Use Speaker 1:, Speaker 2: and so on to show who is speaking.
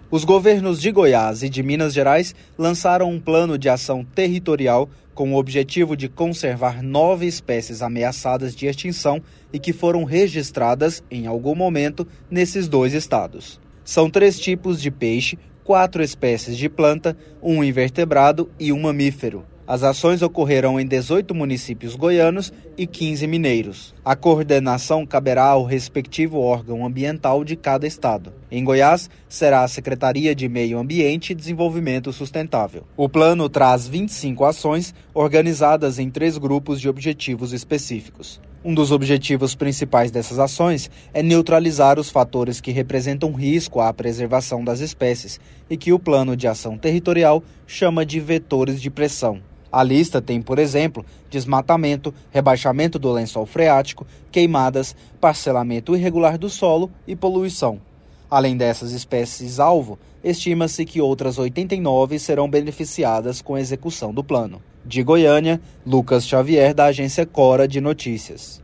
Speaker 1: Os governos de Goiás e de Minas Gerais lançaram um plano de ação territorial com o objetivo de conservar 9 espécies ameaçadas de extinção e que foram registradas em algum momento nesses 2 estados. São 3 tipos de peixe, 4 espécies de planta, 1 invertebrado e 1 mamífero. As ações ocorrerão em 18 municípios goianos e 15 mineiros. A coordenação caberá ao respectivo órgão ambiental de cada estado. Em Goiás, será a Secretaria de Meio Ambiente e Desenvolvimento Sustentável. O plano traz 25 ações organizadas em 3 grupos de objetivos específicos. Um dos objetivos principais dessas ações é neutralizar os fatores que representam risco à preservação das espécies e que o Plano de Ação Territorial chama de vetores de pressão. A lista tem, por exemplo, desmatamento, rebaixamento do lençol freático, queimadas, parcelamento irregular do solo e poluição. Além dessas espécies-alvo, estima-se que outras 89 serão beneficiadas com a execução do plano. De Goiânia, Lucas Xavier, da agência Cora de Notícias.